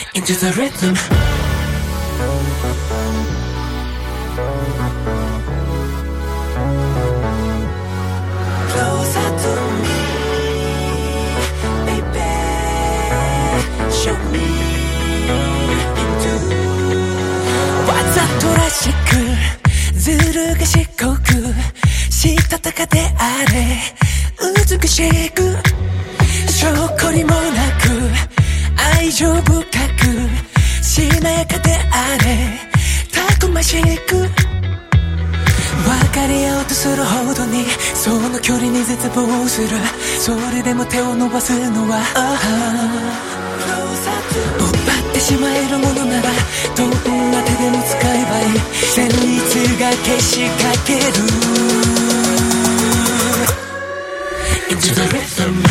into the rhythm. Closer to me, baby. Show me into. わざとらしくずる賢くしたたかであれ美しくしょっこりもなく愛情深くしなやかであれたくましく分かり合おうとするほどにその距離に絶望するそれでも手を伸ばすのは奪ってしまえるものならどんな手でも使えばいい旋律がけしかける Into the rhythm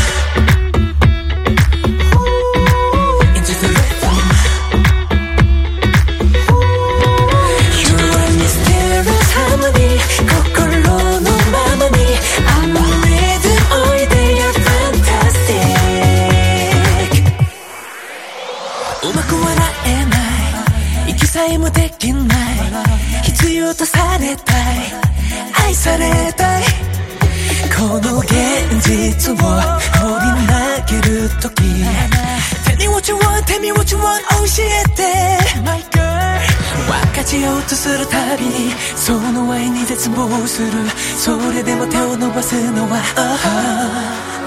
うまく笑えない息さえもできない必要とされたい愛されたいこの現実を放り投げるとき Tell me what you want, tell me what you want 教えて My girl 分かち合おうとするたびにその愛に絶望するそれでも手を伸ばすのは